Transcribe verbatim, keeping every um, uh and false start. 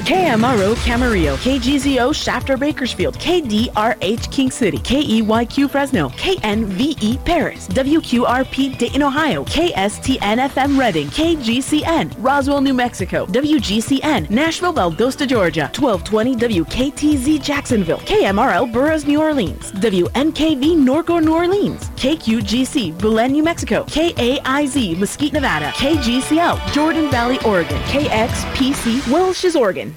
K M R O Camarillo, K G Z O Shafter Bakersfield, K D R H King City, K E Y Q Fresno, K N V E Paris, W Q R P Dayton, Ohio, K S T N F M Reading, K G C N Roswell, New Mexico, W G C N Nashville, Valdosta, Georgia, twelve twenty W K T Z Jacksonville, K M R L Burroughs, New Orleans, W N K V Norco, New Orleans, K Q G C Belen, New Mexico, K A I Z Mesquite, Nevada, K G C L Jordan Valley, Oregon, K X P C Welches, Oregon.